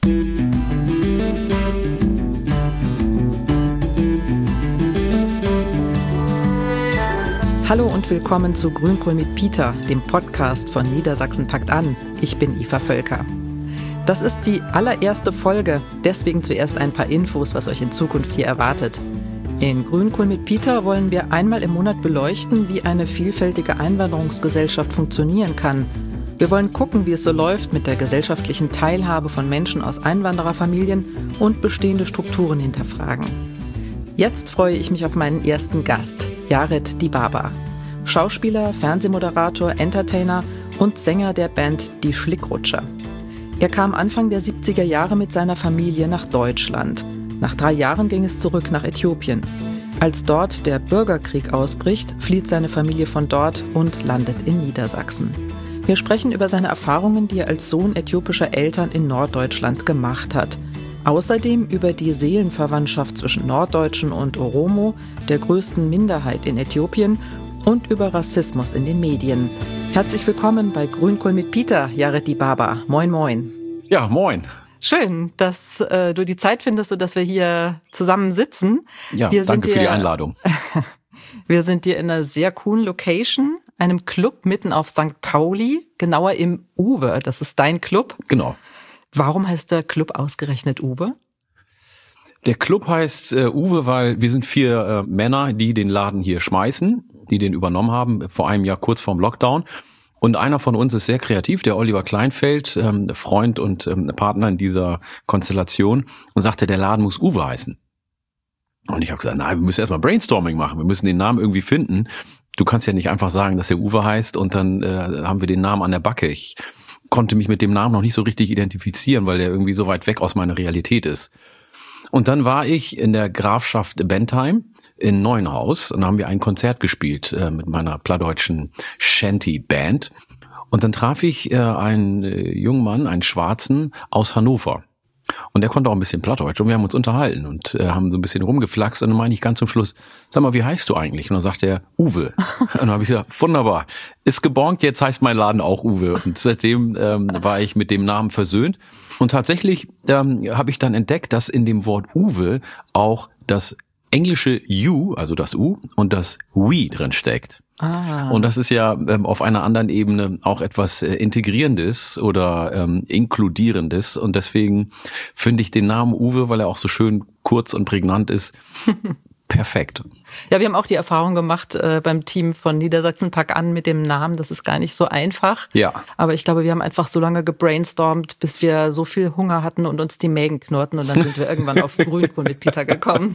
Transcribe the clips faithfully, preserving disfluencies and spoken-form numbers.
Hallo und willkommen zu Grünkohl mit Peter, dem Podcast von Niedersachsen packt an. Ich bin Eva Völker. Das ist die allererste Folge, deswegen zuerst ein paar Infos, was euch in Zukunft hier erwartet. In Grünkohl mit Peter wollen wir einmal im Monat beleuchten, wie eine vielfältige Einwanderungsgesellschaft funktionieren kann. Wir wollen gucken, wie es so läuft mit der gesellschaftlichen Teilhabe von Menschen aus Einwandererfamilien und bestehende Strukturen hinterfragen. Jetzt freue ich mich auf meinen ersten Gast, Yared Dibaba. Schauspieler, Fernsehmoderator, Entertainer und Sänger der Band Die Schlickrutscher. Er kam Anfang der siebziger Jahre mit seiner Familie nach Deutschland. Nach drei Jahren ging es zurück nach Äthiopien. Als dort der Bürgerkrieg ausbricht, flieht seine Familie von dort und landet in Niedersachsen. Wir sprechen über seine Erfahrungen, die er als Sohn äthiopischer Eltern in Norddeutschland gemacht hat. Außerdem über die Seelenverwandtschaft zwischen Norddeutschen und Oromo, der größten Minderheit in Äthiopien, und über Rassismus in den Medien. Herzlich willkommen bei Grünkohl mit Peter, Yared Dibaba. Moin, moin. Ja, moin. Schön, dass äh, du die Zeit findest und dass wir hier zusammen sitzen. Ja, wir danke sind für hier, die Einladung. Wir sind hier in einer sehr coolen Location, einem Club mitten auf Sankt Pauli, genauer im Uwe. Das ist dein Club. Genau. Warum heißt der Club ausgerechnet Uwe? Der Club heißt äh, Uwe, weil wir sind vier äh, Männer, die den Laden hier schmeißen, die den übernommen haben, vor einem Jahr kurz vorm Lockdown. Und einer von uns ist sehr kreativ, der Oliver Kleinfeld, ähm, Freund und ähm, Partner in dieser Konstellation, und sagte, der Laden muss Uwe heißen. Und ich habe gesagt, nein, wir müssen erstmal Brainstorming machen, wir müssen den Namen irgendwie finden. Du kannst ja nicht einfach sagen, dass er Uwe heißt und dann äh, haben wir den Namen an der Backe. Ich konnte mich mit dem Namen noch nicht so richtig identifizieren, weil der irgendwie so weit weg aus meiner Realität ist. Und dann war ich in der Grafschaft Bentheim in Neuenhaus und da haben wir ein Konzert gespielt äh, mit meiner plattdeutschen Shanty-Band. Und dann traf ich äh, einen äh, jungen Mann, einen Schwarzen aus Hannover. Und der konnte auch ein bisschen Plattdeutsch und wir haben uns unterhalten und äh, haben so ein bisschen rumgeflaxt und dann meine ich ganz zum Schluss, sag mal, wie heißt du eigentlich? Und dann sagt er, Uwe. Und dann habe ich gesagt, wunderbar, ist gebongt, jetzt heißt mein Laden auch Uwe. Und seitdem ähm, war ich mit dem Namen versöhnt. Und tatsächlich ähm, habe ich dann entdeckt, dass in dem Wort Uwe auch das englische U, also das U und das We drin steckt. Ah. Und das ist ja ähm, auf einer anderen Ebene auch etwas äh, Integrierendes oder ähm, Inkludierendes. Und deswegen finde ich den Namen Uwe, weil er auch so schön kurz und prägnant ist, perfekt. Ja, wir haben auch die Erfahrung gemacht äh, beim Team von Niedersachsen Pack an mit dem Namen. Das ist gar nicht so einfach. Ja. Aber ich glaube, wir haben einfach so lange gebrainstormt, bis wir so viel Hunger hatten und uns die Mägen knurrten. Und dann sind wir irgendwann auf Grünkohl mit Peter gekommen.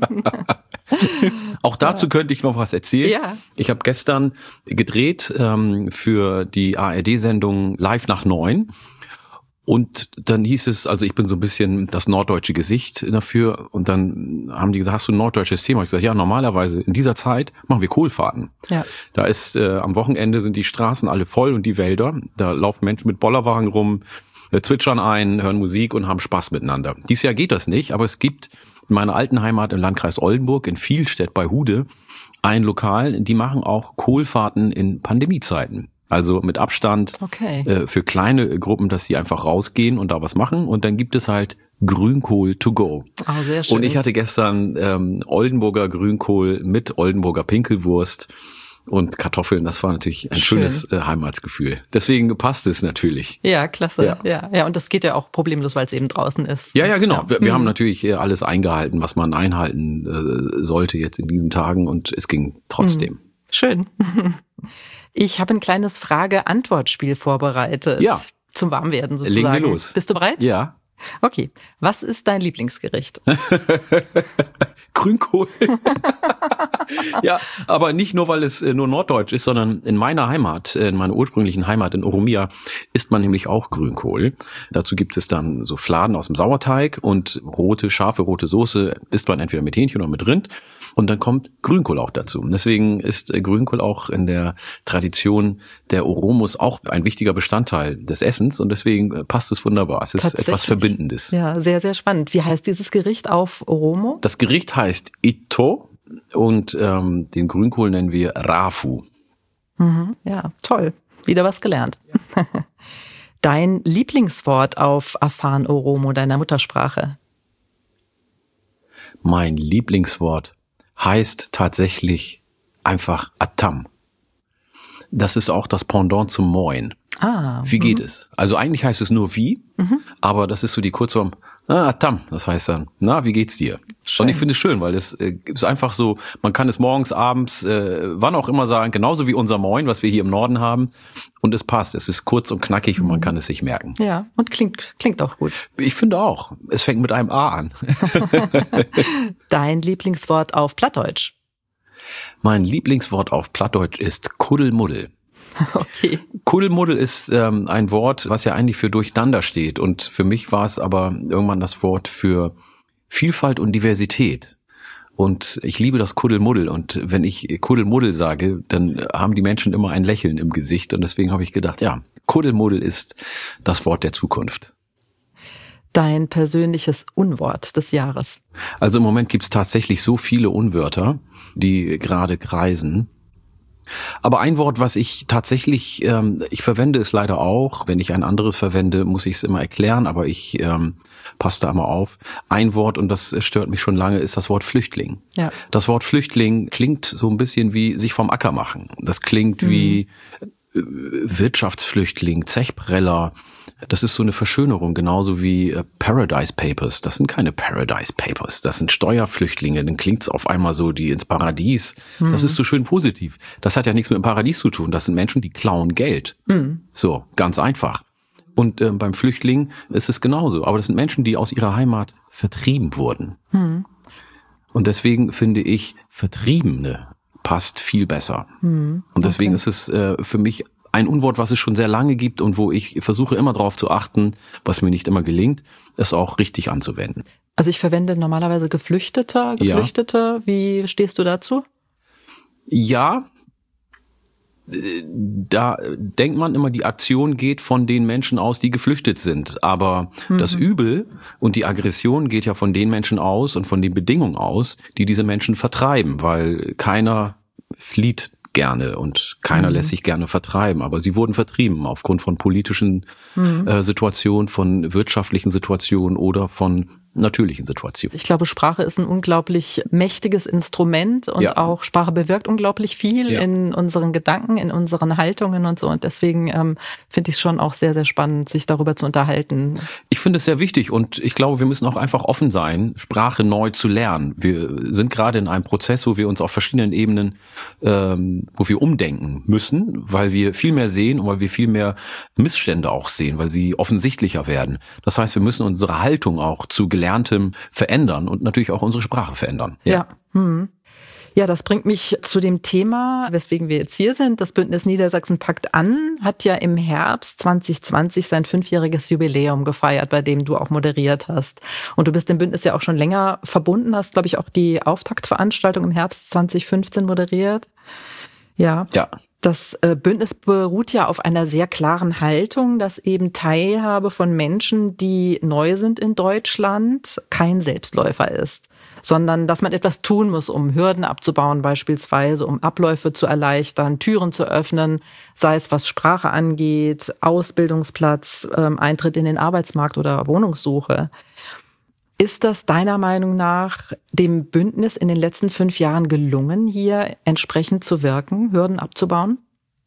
Auch dazu könnte ich noch was erzählen. Ja. Ich habe gestern gedreht ähm, für die A R D-Sendung Live nach neun. Und dann hieß es, also ich bin so ein bisschen das norddeutsche Gesicht dafür. Und dann haben die gesagt, hast du ein norddeutsches Thema? Ich gesagt, ja, normalerweise in dieser Zeit machen wir Kohlfahrten. Ja. Da ist äh, am Wochenende sind die Straßen alle voll und die Wälder. Da laufen Menschen mit Bollerwagen rum, äh, zwitschern ein, hören Musik und haben Spaß miteinander. Dieses Jahr geht das nicht, aber es gibt in meiner alten Heimat im Landkreis Oldenburg, in Vielstedt bei Hude, ein Lokal, die machen auch Kohlfahrten in Pandemiezeiten. Also mit Abstand okay. äh, für kleine Gruppen, dass die einfach rausgehen und da was machen. Und dann gibt es halt Grünkohl to go. Oh, sehr schön. Und ich hatte gestern ähm, Oldenburger Grünkohl mit Oldenburger Pinkelwurst und Kartoffeln. Das war natürlich ein Schön. schönes äh, Heimatsgefühl. Deswegen passt es natürlich. Ja, klasse. Ja. Ja, ja, und das geht ja auch problemlos, weil es eben draußen ist. Ja, ja, genau. Ja. Wir, wir mhm. haben natürlich alles eingehalten, was man einhalten äh, sollte jetzt in diesen Tagen. Und es ging trotzdem. Mhm. Schön. Ich habe ein kleines Frage-Antwort-Spiel vorbereitet. Ja. Zum Warmwerden sozusagen. Legen wir los. Bist du bereit? Ja. Okay. Was ist dein Lieblingsgericht? Grünkohl. Ja, aber nicht nur, weil es nur norddeutsch ist, sondern in meiner Heimat, in meiner ursprünglichen Heimat in Oromia, isst man nämlich auch Grünkohl. Dazu gibt es dann so Fladen aus dem Sauerteig und rote, scharfe rote Soße isst man entweder mit Hähnchen oder mit Rind. Und dann kommt Grünkohl auch dazu. Deswegen ist Grünkohl auch in der Tradition der Oromos auch ein wichtiger Bestandteil des Essens. Und deswegen passt es wunderbar. Es ist etwas Verbindendes. Ja, sehr, sehr spannend. Wie heißt dieses Gericht auf Oromo? Das Gericht heißt Ito und ähm, den Grünkohl nennen wir Rafu. Mhm, ja, toll. Wieder was gelernt. Ja. Dein Lieblingswort auf Afan Oromo, deiner Muttersprache? Mein Lieblingswort heißt tatsächlich einfach Atam. Das ist auch das Pendant zum Moin. Ah. Wie geht mhm. es? Also eigentlich heißt es nur wie, mhm. aber das ist so die Kurzform, ah, Atam. Das heißt dann, na, wie geht's dir? Schön. Und ich finde es schön, weil es äh, ist einfach so, man kann es morgens, abends, äh, wann auch immer sagen, genauso wie unser Moin, was wir hier im Norden haben. Und es passt, es ist kurz und knackig mhm. und man kann es sich merken. Ja, und klingt, klingt auch gut. Ich finde auch, es fängt mit einem A an. Dein Lieblingswort auf Plattdeutsch? Mein Lieblingswort auf Plattdeutsch ist Kuddelmuddel. Okay. Kuddelmuddel ist ähm, ein Wort, was ja eigentlich für durcheinander steht. Und für mich war es aber irgendwann das Wort für Vielfalt und Diversität. Und ich liebe das Kuddelmuddel. Und wenn ich Kuddelmuddel sage, dann haben die Menschen immer ein Lächeln im Gesicht. Und deswegen habe ich gedacht, ja, Kuddelmuddel ist das Wort der Zukunft. Dein persönliches Unwort des Jahres? Also im Moment gibt es tatsächlich so viele Unwörter, die gerade kreisen. Aber ein Wort, was ich tatsächlich, ähm, ich verwende es leider auch, wenn ich ein anderes verwende, muss ich es immer erklären, aber ich ähm, passe da immer auf. Ein Wort, und das stört mich schon lange, ist das Wort Flüchtling. Ja. Das Wort Flüchtling klingt so ein bisschen wie sich vom Acker machen. Das klingt mhm. wie äh, Wirtschaftsflüchtling, Zechpreller. Das ist so eine Verschönerung, genauso wie äh, Paradise Papers. Das sind keine Paradise Papers, das sind Steuerflüchtlinge. Dann klingt's auf einmal so, die ins Paradies. Mhm. Das ist so schön positiv. Das hat ja nichts mit dem Paradies zu tun. Das sind Menschen, die klauen Geld. Mhm. So, ganz einfach. Und äh, beim Flüchtling ist es genauso. Aber das sind Menschen, die aus ihrer Heimat vertrieben wurden. Mhm. Und deswegen finde ich, Vertriebene passt viel besser. Mhm. Und deswegen okay. ist es äh, für mich ein Unwort, was es schon sehr lange gibt und wo ich versuche immer darauf zu achten, was mir nicht immer gelingt, es auch richtig anzuwenden. Also ich verwende normalerweise Geflüchteter, Geflüchtete. Ja. Wie stehst du dazu? Ja, da denkt man immer, die Aktion geht von den Menschen aus, die geflüchtet sind. Aber mhm. das Übel und die Aggression geht ja von den Menschen aus und von den Bedingungen aus, die diese Menschen vertreiben, weil keiner flieht gerne und keiner mhm. lässt sich gerne vertreiben, aber sie wurden vertrieben aufgrund von politischen mhm. äh, Situationen, von wirtschaftlichen Situationen oder von natürlichen Situationen. Ich glaube, Sprache ist ein unglaublich mächtiges Instrument und ja. auch Sprache bewirkt unglaublich viel ja. in unseren Gedanken, in unseren Haltungen und so. Und deswegen ähm, finde ich es schon auch sehr, sehr spannend, sich darüber zu unterhalten. Ich finde es sehr wichtig und ich glaube, wir müssen auch einfach offen sein, Sprache neu zu lernen. Wir sind gerade in einem Prozess, wo wir uns auf verschiedenen Ebenen, ähm, wo wir umdenken müssen, weil wir viel mehr sehen und weil wir viel mehr Missstände auch sehen, weil sie offensichtlicher werden. Das heißt, wir müssen unsere Haltung auch zu Gelerntem verändern und natürlich auch unsere Sprache verändern. Ja. Ja. Hm. Ja, das bringt mich zu dem Thema, weswegen wir jetzt hier sind. Das Bündnis Niedersachsen packt an, hat ja im Herbst zwanzig zwanzig sein fünfjähriges Jubiläum gefeiert, bei dem du auch moderiert hast. Und du bist dem Bündnis ja auch schon länger verbunden, hast, glaube ich, auch die Auftaktveranstaltung im Herbst zwanzig fünfzehn moderiert. Ja. Ja. Das Bündnis beruht ja auf einer sehr klaren Haltung, dass eben Teilhabe von Menschen, die neu sind in Deutschland, kein Selbstläufer ist, sondern dass man etwas tun muss, um Hürden abzubauen beispielsweise, um Abläufe zu erleichtern, Türen zu öffnen, sei es was Sprache angeht, Ausbildungsplatz, Eintritt in den Arbeitsmarkt oder Wohnungssuche. Ist das deiner Meinung nach dem Bündnis in den letzten fünf Jahren gelungen, hier entsprechend zu wirken, Hürden abzubauen?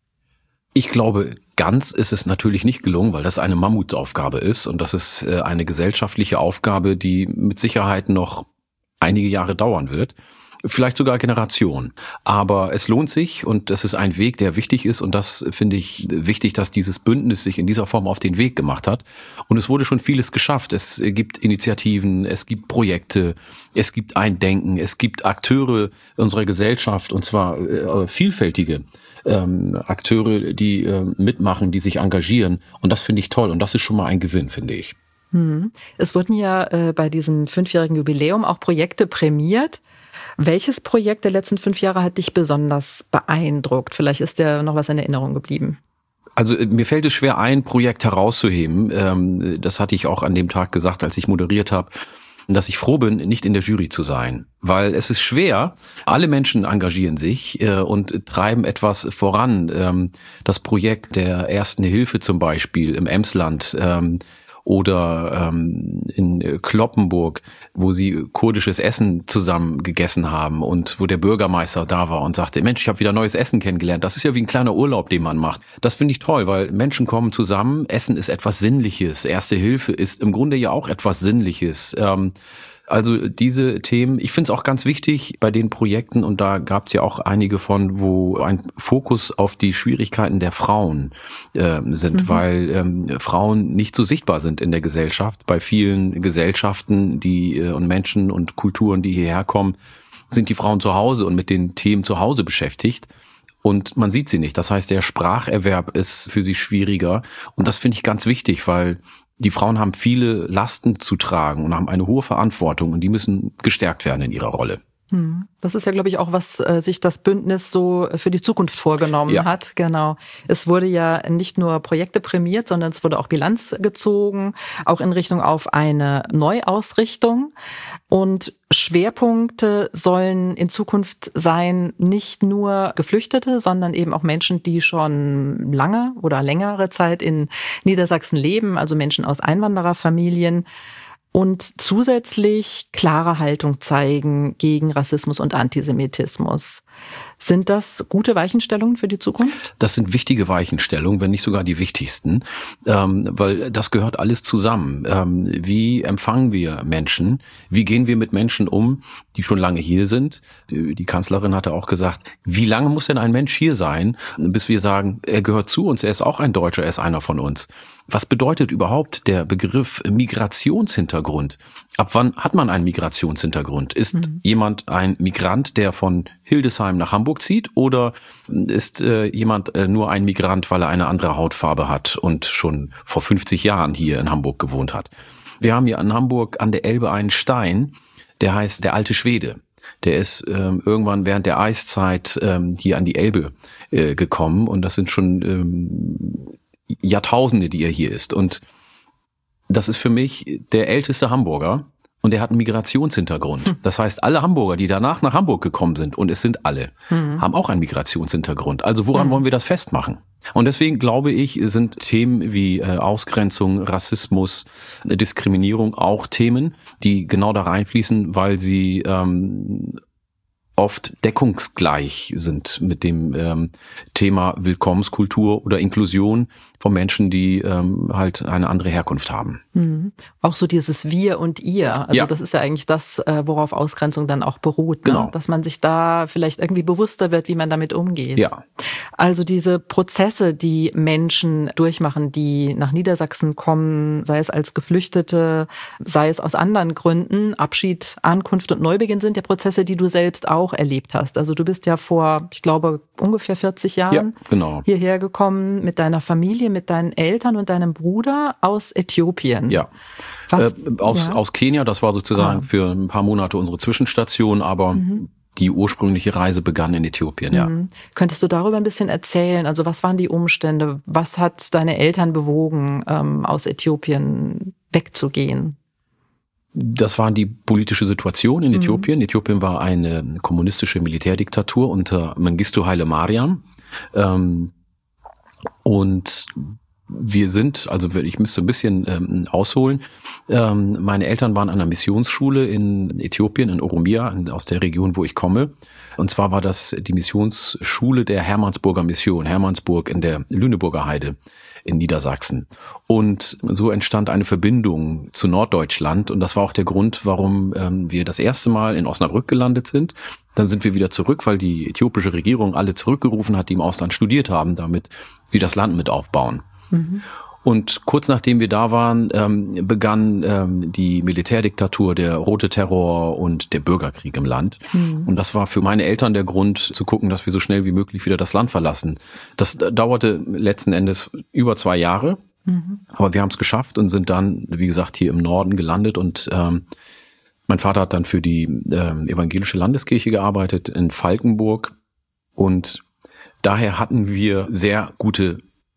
Ich glaube, ganz ist es natürlich nicht gelungen, weil das eine Mammutaufgabe ist und das ist eine gesellschaftliche Aufgabe, die mit Sicherheit noch einige Jahre dauern wird. Vielleicht sogar Generationen. Aber es lohnt sich und es ist ein Weg, der wichtig ist und das finde ich wichtig, dass dieses Bündnis sich in dieser Form auf den Weg gemacht hat. Und es wurde schon vieles geschafft. Es gibt Initiativen, es gibt Projekte, es gibt ein Denken, es gibt Akteure unserer Gesellschaft und zwar äh, vielfältige ähm, Akteure, die äh, mitmachen, die sich engagieren. Und das finde ich toll und das ist schon mal ein Gewinn, finde ich. Hm. Es wurden ja äh, bei diesem fünfjährigen Jubiläum auch Projekte prämiert. Welches Projekt der letzten fünf Jahre hat dich besonders beeindruckt? Vielleicht ist dir noch was in Erinnerung geblieben. Also mir fällt es schwer, ein Projekt herauszuheben. Das hatte ich auch an dem Tag gesagt, als ich moderiert habe. dass ich froh bin, nicht in der Jury zu sein. Weil es ist schwer, alle Menschen engagieren sich äh, und treiben etwas voran. Ähm, das Projekt der Ersten Hilfe zum Beispiel im Emsland, ähm, oder ähm, in Cloppenburg, wo sie kurdisches Essen zusammen gegessen haben und wo der Bürgermeister da war und sagte, Mensch, ich habe wieder neues Essen kennengelernt. Das ist ja wie ein kleiner Urlaub, den man macht. Das finde ich toll, weil Menschen kommen zusammen. Essen ist etwas Sinnliches. Erste Hilfe ist im Grunde ja auch etwas Sinnliches. Ähm, Also diese Themen, ich finde es auch ganz wichtig bei den Projekten, und da gab es ja auch einige von, wo ein Fokus auf die Schwierigkeiten der Frauen äh, sind, mhm. weil ähm, Frauen nicht so sichtbar sind in der Gesellschaft. Bei vielen Gesellschaften die äh, und Menschen und Kulturen, die hierher kommen, sind die Frauen zu Hause und mit den Themen zu Hause beschäftigt. Und man sieht sie nicht. Das heißt, der Spracherwerb ist für sie schwieriger. Und das finde ich ganz wichtig, weil die Frauen haben viele Lasten zu tragen und haben eine hohe Verantwortung und die müssen gestärkt werden in ihrer Rolle. Das ist ja, glaube ich, auch, was äh, sich das Bündnis so für die Zukunft vorgenommen ja. hat. Genau. Es wurde ja nicht nur Projekte prämiert, sondern es wurde auch Bilanz gezogen, auch in Richtung auf eine Neuausrichtung. Und Schwerpunkte sollen in Zukunft sein, nicht nur Geflüchtete, sondern eben auch Menschen, die schon lange oder längere Zeit in Niedersachsen leben, also Menschen aus Einwandererfamilien. Und zusätzlich klare Haltung zeigen gegen Rassismus und Antisemitismus. Sind das gute Weichenstellungen für die Zukunft? Das sind wichtige Weichenstellungen, wenn nicht sogar die wichtigsten, ähm, weil das gehört alles zusammen. Ähm, wie empfangen wir Menschen? Wie gehen wir mit Menschen um, die schon lange hier sind? Die Kanzlerin hatte auch gesagt, wie lange muss denn ein Mensch hier sein, bis wir sagen, er gehört zu uns, er ist auch ein Deutscher, er ist einer von uns. Was bedeutet überhaupt der Begriff Migrationshintergrund? Ab wann hat man einen Migrationshintergrund? Ist mhm. jemand ein Migrant, der von Hildesheim nach Hamburg zieht, oder ist äh, jemand äh, nur ein Migrant, weil er eine andere Hautfarbe hat und schon vor fünfzig Jahren hier in Hamburg gewohnt hat? Wir haben hier in Hamburg an der Elbe einen Stein, der heißt der Alte Schwede. Der ist ähm, irgendwann während der Eiszeit ähm, hier an die Elbe äh, gekommen, und das sind schon ähm, Jahrtausende, die er hier ist. Und das ist für mich der älteste Hamburger, und er hat einen Migrationshintergrund. Hm. Das heißt, alle Hamburger, die danach nach Hamburg gekommen sind, und es sind alle, hm. haben auch einen Migrationshintergrund. Also woran hm. wollen wir das festmachen? Und deswegen glaube ich, sind Themen wie äh, Ausgrenzung, Rassismus, äh, Diskriminierung auch Themen, die genau da reinfließen, weil sie ähm, oft deckungsgleich sind mit dem ähm, Thema Willkommenskultur oder Inklusion von Menschen, die ähm, halt eine andere Herkunft haben. Mhm. Auch so dieses Wir und Ihr. Also ja. das ist ja eigentlich das, worauf Ausgrenzung dann auch beruht. Ne? Genau. Dass man sich da vielleicht irgendwie bewusster wird, wie man damit umgeht. Ja. Also diese Prozesse, die Menschen durchmachen, die nach Niedersachsen kommen, sei es als Geflüchtete, sei es aus anderen Gründen, Abschied, Ankunft und Neubeginn, sind ja Prozesse, die du selbst auch erlebt hast. Also du bist ja vor, ich glaube, ungefähr vierzig Jahren ja, genau. hierher gekommen mit deiner Familie, mit deinen Eltern und deinem Bruder aus Äthiopien. Ja, Was, äh, aus, ja? aus Kenia, das war sozusagen ah. für ein paar Monate unsere Zwischenstation, aber mhm. die ursprüngliche Reise begann in Äthiopien, ja. Mhm. Könntest du darüber ein bisschen erzählen? Also was waren die Umstände? Was hat deine Eltern bewogen, ähm, aus Äthiopien wegzugehen? Das war die politische Situation in Äthiopien. Mhm. Äthiopien war eine kommunistische Militärdiktatur unter Mengistu Haile Mariam. Ähm, und wir sind, also ich müsste ein bisschen ähm, ausholen, ähm, meine Eltern waren an einer Missionsschule in Äthiopien, in Oromia, in, aus der Region, wo ich komme. Und zwar war das die Missionsschule der Hermannsburger Mission, Hermannsburg in der Lüneburger Heide in Niedersachsen. Und so entstand eine Verbindung zu Norddeutschland, und das war auch der Grund, warum ähm, wir das erste Mal in Osnabrück gelandet sind. Dann sind wir wieder zurück, weil die äthiopische Regierung alle zurückgerufen hat, die im Ausland studiert haben, damit sie das Land mit aufbauen. Mhm. Und kurz nachdem wir da waren, ähm, begann ähm, die Militärdiktatur, der rote Terror und der Bürgerkrieg im Land. Mhm. Und das war für meine Eltern der Grund, zu gucken, dass wir so schnell wie möglich wieder das Land verlassen. Das dauerte letzten Endes über zwei Jahre, mhm. aber wir haben es geschafft und sind dann, wie gesagt, hier im Norden gelandet. Und ähm, mein Vater hat dann für die ähm, evangelische Landeskirche gearbeitet in Falkenburg. Und daher hatten wir sehr gute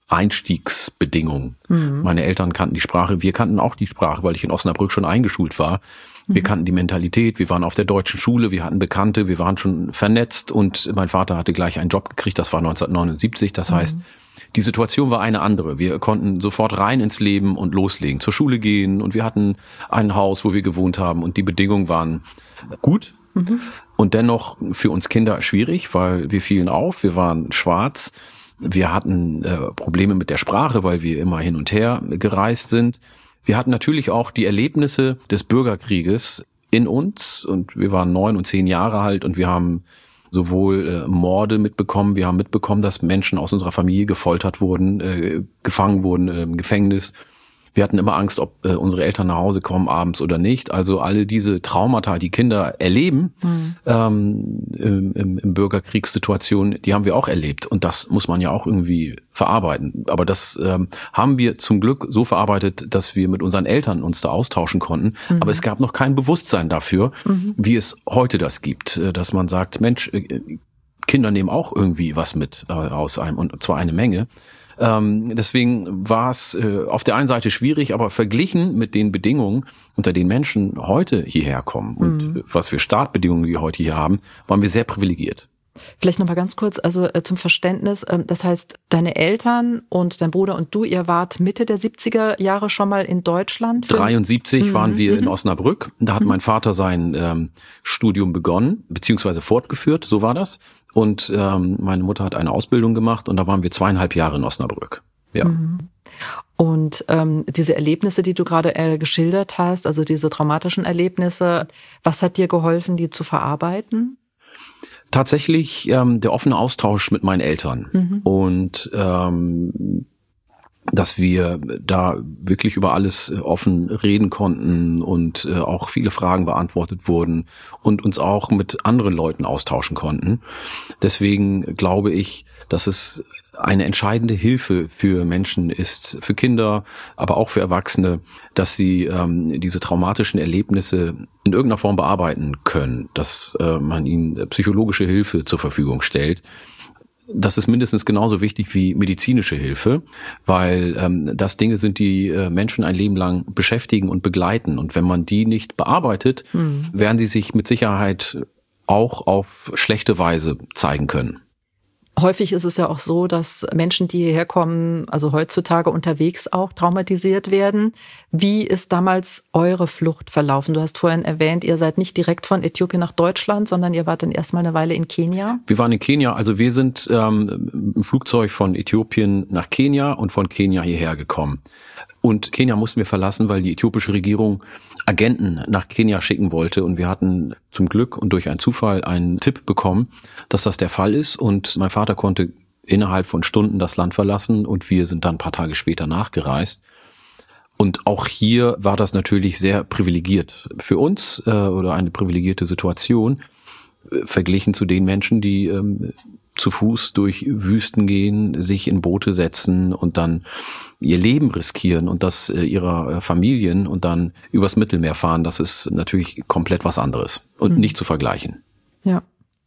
Einstiegsbedingungen. Mhm. Meine Eltern kannten die Sprache, wir kannten auch die Sprache, weil ich in Osnabrück schon eingeschult war. Wir kannten die Mentalität, wir waren auf der deutschen Schule, wir hatten Bekannte, wir waren schon vernetzt und mein Vater hatte gleich einen Job gekriegt, das war neunzehnhundertneunundsiebzig, das mhm. heißt, die Situation war eine andere. Wir konnten sofort rein ins Leben und loslegen, zur Schule gehen und wir hatten ein Haus, wo wir gewohnt haben und die Bedingungen waren gut mhm. und dennoch für uns Kinder schwierig, weil wir fielen auf, wir waren schwarz, wir hatten äh, Probleme mit der Sprache, weil wir immer hin und her gereist sind. Wir hatten natürlich auch die Erlebnisse des Bürgerkrieges in uns und wir waren neun und zehn Jahre alt und wir haben sowohl äh, Morde mitbekommen, wir haben mitbekommen, dass Menschen aus unserer Familie gefoltert wurden, äh, gefangen wurden äh, im Gefängnis. Wir hatten immer Angst, ob äh, unsere Eltern nach Hause kommen abends oder nicht. Also alle diese Traumata, die Kinder erleben mhm. ähm, im, im Bürgerkriegssituation, die haben wir auch erlebt. Und das muss man ja auch irgendwie verarbeiten. Aber das ähm, haben wir zum Glück so verarbeitet, dass wir mit unseren Eltern uns da austauschen konnten. Mhm. Aber es gab noch kein Bewusstsein dafür, mhm. wie es heute das gibt. Dass man sagt, Mensch, Kinder nehmen auch irgendwie was mit äh, aus einem, und zwar eine Menge. Ähm, deswegen war es äh, auf der einen Seite schwierig, aber verglichen mit den Bedingungen, unter denen Menschen heute hierher kommen und mhm. was für Startbedingungen wir heute hier haben, waren wir sehr privilegiert. Vielleicht noch mal ganz kurz, also äh, zum Verständnis, äh, das heißt, deine Eltern und dein Bruder und du, ihr wart Mitte der siebziger Jahre schon mal in Deutschland? dreiundsiebzig mhm. waren wir mhm. in Osnabrück. Da hat mhm. mein Vater sein ähm, Studium begonnen, beziehungsweise fortgeführt, so war das. Und ähm, meine Mutter hat eine Ausbildung gemacht und da waren wir zweieinhalb Jahre in Osnabrück. Ja. Mhm. Und ähm, diese Erlebnisse, die du gerade äh, geschildert hast, also diese traumatischen Erlebnisse, was hat dir geholfen, die zu verarbeiten? Tatsächlich ähm, der offene Austausch mit meinen Eltern mhm. und ähm, dass wir da wirklich über alles offen reden konnten und äh, auch viele Fragen beantwortet wurden und uns auch mit anderen Leuten austauschen konnten. Deswegen glaube ich, dass es eine entscheidende Hilfe für Menschen ist, für Kinder, aber auch für Erwachsene, dass sie ähm, diese traumatischen Erlebnisse in irgendeiner Form bearbeiten können, dass äh, man ihnen psychologische Hilfe zur Verfügung stellt. Das ist mindestens genauso wichtig wie medizinische Hilfe, weil ähm, das Dinge sind, die äh, Menschen ein Leben lang beschäftigen und begleiten. Und wenn man die nicht bearbeitet, mhm. werden sie sich mit Sicherheit auch auf schlechte Weise zeigen können. Häufig ist es ja auch so, dass Menschen, die hierher kommen, also heutzutage unterwegs auch traumatisiert werden. Wie ist damals eure Flucht verlaufen? Du hast vorhin erwähnt, ihr seid nicht direkt von Äthiopien nach Deutschland, sondern ihr wart dann erstmal eine Weile in Kenia. Wir waren in Kenia, also wir sind ähm, im Flugzeug von Äthiopien nach Kenia und von Kenia hierher gekommen. Und Kenia mussten wir verlassen, weil die äthiopische Regierung Agenten nach Kenia schicken wollte. Und wir hatten zum Glück und durch einen Zufall einen Tipp bekommen, dass das der Fall ist. Und mein Vater konnte innerhalb von Stunden das Land verlassen und wir sind dann ein paar Tage später nachgereist. Und auch hier war das natürlich sehr privilegiert für uns äh, oder eine privilegierte Situation äh, verglichen zu den Menschen, die ähm, zu Fuß durch Wüsten gehen, sich in Boote setzen und dann ihr Leben riskieren und das äh, ihrer äh, Familien und dann übers Mittelmeer fahren. Das ist natürlich komplett was anderes und mhm. nicht zu vergleichen. Ja.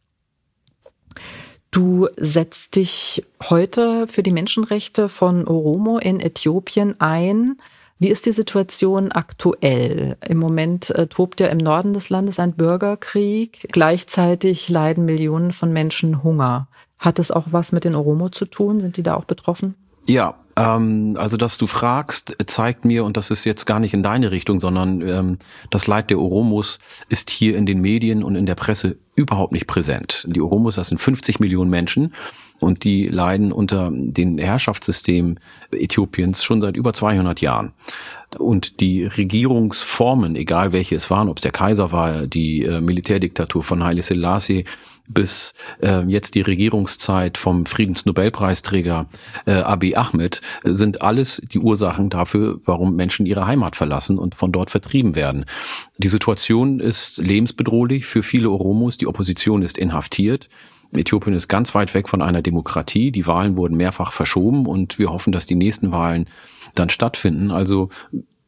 Du setzt dich heute für die Menschenrechte von Oromo in Äthiopien ein. Wie ist die Situation aktuell? Im Moment äh, tobt ja im Norden des Landes ein Bürgerkrieg. Gleichzeitig leiden Millionen von Menschen Hunger. Hat es auch was mit den Oromo zu tun? Sind die da auch betroffen? Ja, ähm, also dass du fragst, zeigt mir, und das ist jetzt gar nicht in deine Richtung, sondern ähm, das Leid der Oromos ist hier in den Medien und in der Presse überhaupt nicht präsent. Die Oromos, das sind fünfzig Millionen Menschen und die leiden unter den Herrschaftssystemen Äthiopiens schon seit über zweihundert Jahren. Und die Regierungsformen, egal welche es waren, ob es der Kaiser war, die äh, Militärdiktatur von Haile Selassie, bis äh, jetzt die Regierungszeit vom Friedensnobelpreisträger äh, Abiy Ahmed, äh, sind alles die Ursachen dafür, warum Menschen ihre Heimat verlassen und von dort vertrieben werden. Die Situation ist lebensbedrohlich für viele Oromos. Die Opposition ist inhaftiert. Äthiopien ist ganz weit weg von einer Demokratie. Die Wahlen wurden mehrfach verschoben und wir hoffen, dass die nächsten Wahlen dann stattfinden. Also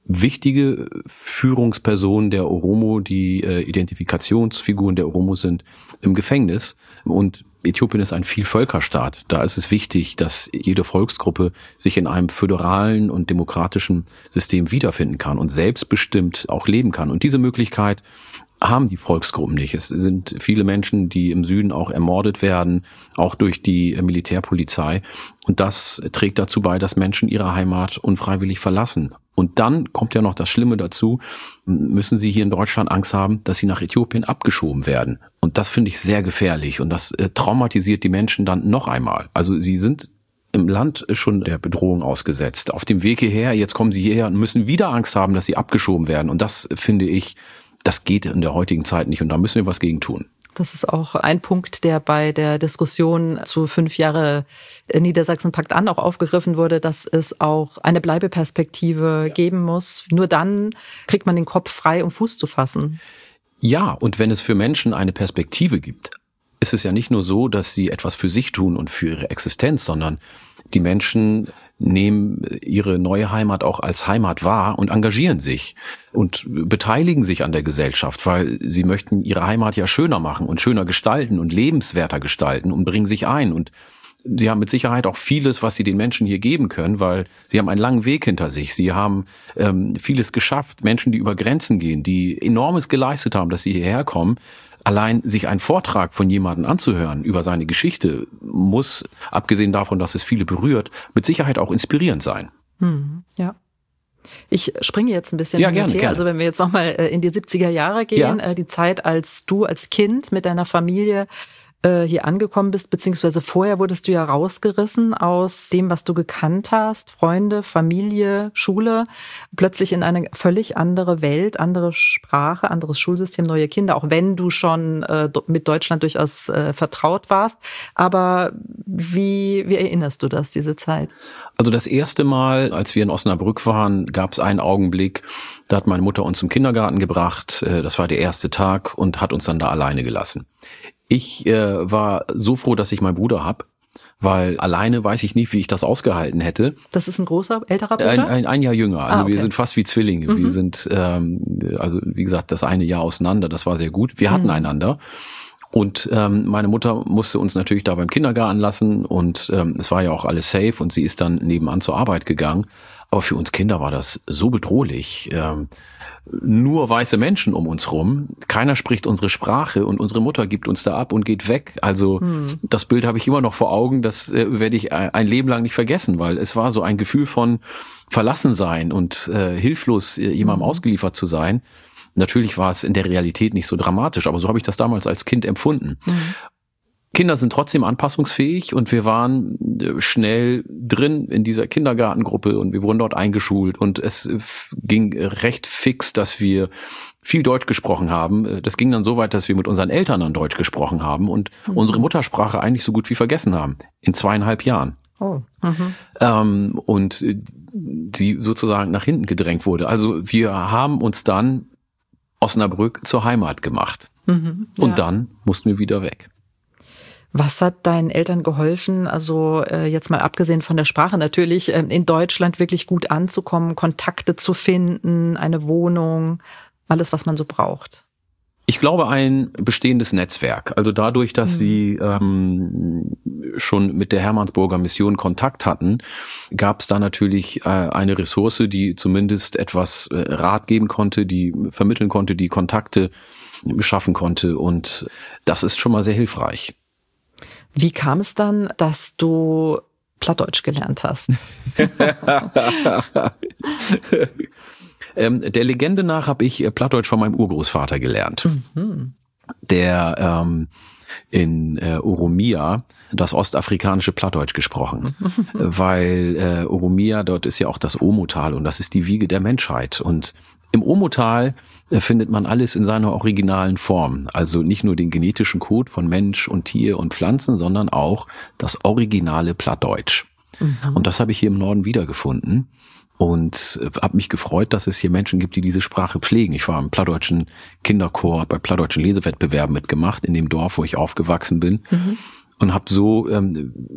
wichtige Führungspersonen der Oromo, die äh, Identifikationsfiguren der Oromo sind, im Gefängnis. Und Äthiopien ist ein Vielvölkerstaat. Da ist es wichtig, dass jede Volksgruppe sich in einem föderalen und demokratischen System wiederfinden kann und selbstbestimmt auch leben kann. Und diese Möglichkeit haben die Volksgruppen nicht. Es sind viele Menschen, die im Süden auch ermordet werden, auch durch die Militärpolizei. Und das trägt dazu bei, dass Menschen ihre Heimat unfreiwillig verlassen. Und dann kommt ja noch das Schlimme dazu, müssen sie hier in Deutschland Angst haben, dass sie nach Äthiopien abgeschoben werden. Und das finde ich sehr gefährlich und das äh, traumatisiert die Menschen dann noch einmal. Also sie sind im Land schon der Bedrohung ausgesetzt. Auf dem Weg hierher, jetzt kommen sie hierher und müssen wieder Angst haben, dass sie abgeschoben werden. Und das finde ich, das geht in der heutigen Zeit nicht und da müssen wir was gegen tun. Das ist auch ein Punkt, der bei der Diskussion zu fünf Jahre Niedersachsen packt an auch aufgegriffen wurde, dass es auch eine Bleibeperspektive ja. geben muss. Nur dann kriegt man den Kopf frei, um Fuß zu fassen. Ja, und wenn es für Menschen eine Perspektive gibt, ist es ja nicht nur so, dass sie etwas für sich tun und für ihre Existenz, sondern die Menschen nehmen ihre neue Heimat auch als Heimat wahr und engagieren sich und beteiligen sich an der Gesellschaft, weil sie möchten ihre Heimat ja schöner machen und schöner gestalten und lebenswerter gestalten und bringen sich ein. Und sie haben mit Sicherheit auch vieles, was sie den Menschen hier geben können, weil sie haben einen langen Weg hinter sich. Sie haben ähm, vieles geschafft. Menschen, die über Grenzen gehen, die Enormes geleistet haben, dass sie hierher kommen. Allein sich einen Vortrag von jemandem anzuhören über seine Geschichte muss, abgesehen davon, dass es viele berührt, mit Sicherheit auch inspirierend sein. Hm, ja. Ich springe jetzt ein bisschen ja, hin gerne, und her. gerne. Also wenn wir jetzt nochmal in die siebziger Jahre gehen, ja. die Zeit, als du als Kind mit deiner Familie hier angekommen bist, beziehungsweise vorher wurdest du ja rausgerissen aus dem, was du gekannt hast, Freunde, Familie, Schule, plötzlich in eine völlig andere Welt, andere Sprache, anderes Schulsystem, neue Kinder, auch wenn du schon äh, mit Deutschland durchaus äh, vertraut warst. Aber wie, wie erinnerst du das, diese Zeit? Also das erste Mal, als wir in Osnabrück waren, gab es einen Augenblick, da hat meine Mutter uns zum Kindergarten gebracht, das war der erste Tag und hat uns dann da alleine gelassen. Ich äh, war so froh, dass ich meinen Bruder hab, weil alleine weiß ich nicht, wie ich das ausgehalten hätte. Das ist ein großer, älterer Bruder? Ein, ein, ein Jahr jünger. Also ah, okay. Wir sind fast wie Zwillinge. Mhm. Wir sind, ähm, also wie gesagt, das eine Jahr auseinander. Das war sehr gut. Wir hatten mhm. einander. Und ähm, meine Mutter musste uns natürlich da beim Kindergarten lassen und ähm, es war ja auch alles safe und sie ist dann nebenan zur Arbeit gegangen. Aber für uns Kinder war das so bedrohlich. Ähm, nur weiße Menschen um uns rum. Keiner spricht unsere Sprache und unsere Mutter gibt uns da ab und geht weg. Also hm. das Bild habe ich immer noch vor Augen. Das äh, werde ich ein Leben lang nicht vergessen, weil es war so ein Gefühl von Verlassensein und äh, hilflos äh, jemandem hm. ausgeliefert zu sein. Natürlich war es in der Realität nicht so dramatisch, aber so habe ich das damals als Kind empfunden. Hm. Kinder sind trotzdem anpassungsfähig und wir waren schnell drin in dieser Kindergartengruppe und wir wurden dort eingeschult und es ging recht fix, dass wir viel Deutsch gesprochen haben. Das ging dann so weit, dass wir mit unseren Eltern dann Deutsch gesprochen haben und mhm. unsere Muttersprache eigentlich so gut wie vergessen haben. In zweieinhalb Jahren. Oh. Mhm. Ähm, und sie sozusagen nach hinten gedrängt wurde. Also wir haben uns dann Osnabrück zur Heimat gemacht. Mhm. Ja. Und dann mussten wir wieder weg. Was hat deinen Eltern geholfen, also äh, jetzt mal abgesehen von der Sprache natürlich, äh, in Deutschland wirklich gut anzukommen, Kontakte zu finden, eine Wohnung, alles, was man so braucht? Ich glaube, ein bestehendes Netzwerk. Also dadurch, dass mhm. sie ähm, schon mit der Hermannsburger Mission Kontakt hatten, gab es da natürlich äh, eine Ressource, die zumindest etwas äh, Rat geben konnte, die vermitteln konnte, die Kontakte schaffen konnte. Und das ist schon mal sehr hilfreich. Wie kam es dann, dass du Plattdeutsch gelernt hast? ähm, der Legende nach habe ich Plattdeutsch von meinem Urgroßvater gelernt, mhm. der ähm, in äh, Oromia das ostafrikanische Plattdeutsch gesprochen, mhm. weil äh, Oromia, dort ist ja auch das Omo-Tal und das ist die Wiege der Menschheit und im Omo-Tal findet man alles in seiner originalen Form. Also nicht nur den genetischen Code von Mensch und Tier und Pflanzen, sondern auch das originale Plattdeutsch. Mhm. Und das habe ich hier im Norden wiedergefunden und habe mich gefreut, dass es hier Menschen gibt, die diese Sprache pflegen. Ich war im plattdeutschen Kinderchor, bei plattdeutschen Lesewettbewerben mitgemacht, in dem Dorf, wo ich aufgewachsen bin mhm. und habe so ähm,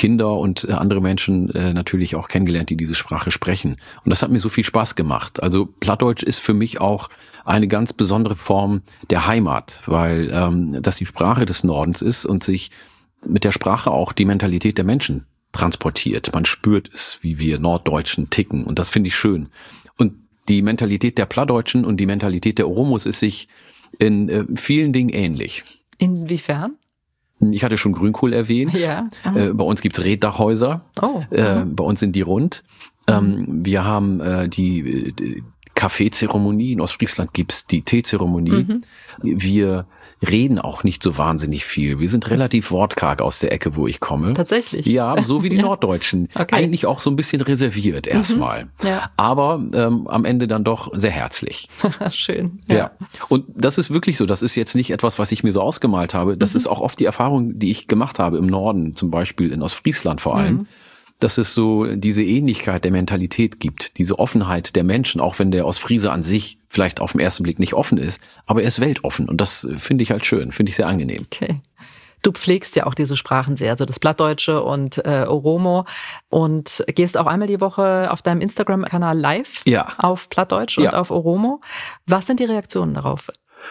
Kinder und äh, andere Menschen äh, natürlich auch kennengelernt, die diese Sprache sprechen. Und das hat mir so viel Spaß gemacht. Also Plattdeutsch ist für mich auch eine ganz besondere Form der Heimat, weil ähm, das die Sprache des Nordens ist und sich mit der Sprache auch die Mentalität der Menschen transportiert. Man spürt es, wie wir Norddeutschen ticken, und das finde ich schön. Und die Mentalität der Plattdeutschen und die Mentalität der Oromos ist sich in äh, vielen Dingen ähnlich. Inwiefern? Ich hatte schon Grünkohl erwähnt. Ja. Äh, bei uns gibt's Reddachdäuser. Oh. Äh, bei uns sind die rund. Mhm. Ähm, wir haben äh, die, die Kaffeezeremonie. In Ostfriesland gibt's die Teezeremonie. Mhm. Wir reden auch nicht so wahnsinnig viel. Wir sind relativ wortkarg aus der Ecke, wo ich komme. Tatsächlich? Ja, so wie die Ja. Norddeutschen. Okay. Eigentlich auch so ein bisschen reserviert erstmal. Ja. Aber ähm, am Ende dann doch sehr herzlich. Schön. Ja. Ja. Und das ist wirklich so. Das ist jetzt nicht etwas, was ich mir so ausgemalt habe. Das Mhm. ist auch oft die Erfahrung, die ich gemacht habe im Norden, zum Beispiel in Ostfriesland vor allem. Mhm. Dass es so diese Ähnlichkeit der Mentalität gibt, diese Offenheit der Menschen, auch wenn der Ostfriese an sich vielleicht auf den ersten Blick nicht offen ist, aber er ist weltoffen, und das finde ich halt schön, finde ich sehr angenehm. Okay. Du pflegst ja auch diese Sprachen sehr, also das Plattdeutsche und äh, Oromo, und gehst auch einmal die Woche auf deinem Instagram-Kanal live Ja. auf Plattdeutsch und Ja. auf Oromo. Was sind die Reaktionen darauf?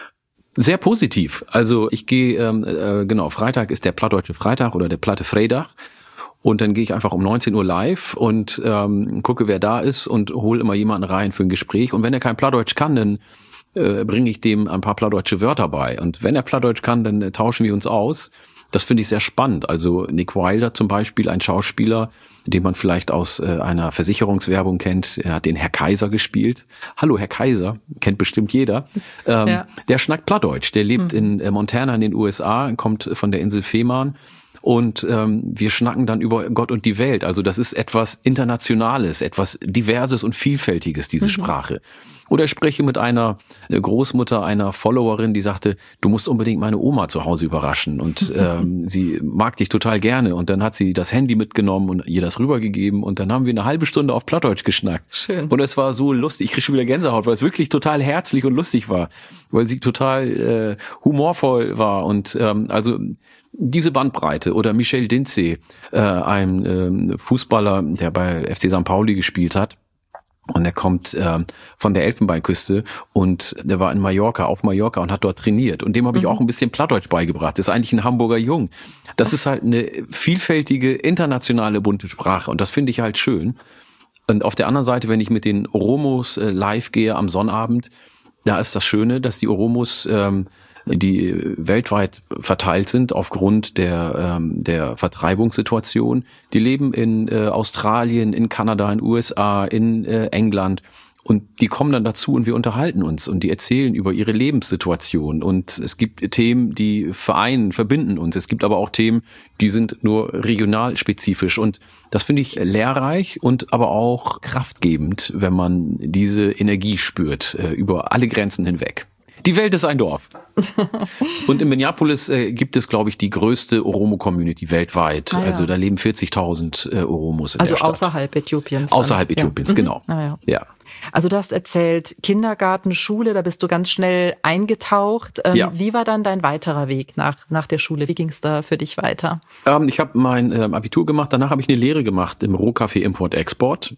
Sehr positiv. Also ich gehe, ähm, äh, genau, Freitag ist der Plattdeutsche Freitag oder der Platte Freitag. Und dann gehe ich einfach um neunzehn Uhr live und ähm, gucke, wer da ist, und hole immer jemanden rein für ein Gespräch. Und wenn er kein Plattdeutsch kann, dann äh, bringe ich dem ein paar plattdeutsche Wörter bei. Und wenn er Plattdeutsch kann, dann äh, tauschen wir uns aus. Das finde ich sehr spannend. Also Nick Wilder zum Beispiel, ein Schauspieler, den man vielleicht aus äh, einer Versicherungswerbung kennt. Er hat den Herr Kaiser gespielt. Hallo, Herr Kaiser, kennt bestimmt jeder. Ähm, Ja. Der schnackt Plattdeutsch. Der lebt Mhm. in äh, Montana in den U S A, kommt von der Insel Fehmarn. Und ähm, wir schnacken dann über Gott und die Welt. Also das ist etwas Internationales, etwas Diverses und Vielfältiges, diese Mhm. Sprache. Oder ich spreche mit einer Großmutter, einer Followerin, die sagte, du musst unbedingt meine Oma zu Hause überraschen. Und ähm, sie mag dich total gerne. Und dann hat sie das Handy mitgenommen und ihr das rübergegeben. Und dann haben wir eine halbe Stunde auf Plattdeutsch geschnackt. Schön. Und es war so lustig. Ich kriege schon wieder Gänsehaut, weil es wirklich total herzlich und lustig war. Weil sie total äh, humorvoll war. Und ähm, also diese Bandbreite. Oder Michel Dinze, äh, ein ähm, Fußballer, der bei F C Sankt Pauli gespielt hat. Und er kommt ähm, von der Elfenbeinküste, und der war in Mallorca, auf Mallorca, und hat dort trainiert. Und dem habe ich Mhm. auch ein bisschen Plattdeutsch beigebracht. Das ist eigentlich ein Hamburger Jung. Das ist halt eine vielfältige, internationale, bunte Sprache. Und das finde ich halt schön. Und auf der anderen Seite, wenn ich mit den Oromos äh, live gehe am Sonnabend, da ist das Schöne, dass die Oromos, ähm, die weltweit verteilt sind aufgrund der ähm, der Vertreibungssituation. Die leben in äh, Australien, in Kanada, in U S A, in äh, England, und die kommen dann dazu und wir unterhalten uns und die erzählen über ihre Lebenssituation, und es gibt Themen, die vereinen, verbinden uns. Es gibt aber auch Themen, die sind nur regional spezifisch, und das finde ich lehrreich und aber auch kraftgebend, wenn man diese Energie spürt äh, über alle Grenzen hinweg. Die Welt ist ein Dorf. Und in Minneapolis äh, gibt es, glaube ich, die größte Oromo-Community weltweit. Ah, ja. Also da leben vierzigtausend äh, Oromos in Also der Stadt. außerhalb Äthiopiens. dann. Außerhalb Äthiopiens, Ja. Mhm. genau. Ah, ja. Ja. Also du hast erzählt, Kindergarten, Schule, da bist du ganz schnell eingetaucht. Ähm, Ja. Wie war dann dein weiterer Weg nach, nach der Schule? Wie ging es da für dich weiter? Ähm, ich habe mein ähm, Abitur gemacht, danach habe ich eine Lehre gemacht im Rohkaffee Import-Export.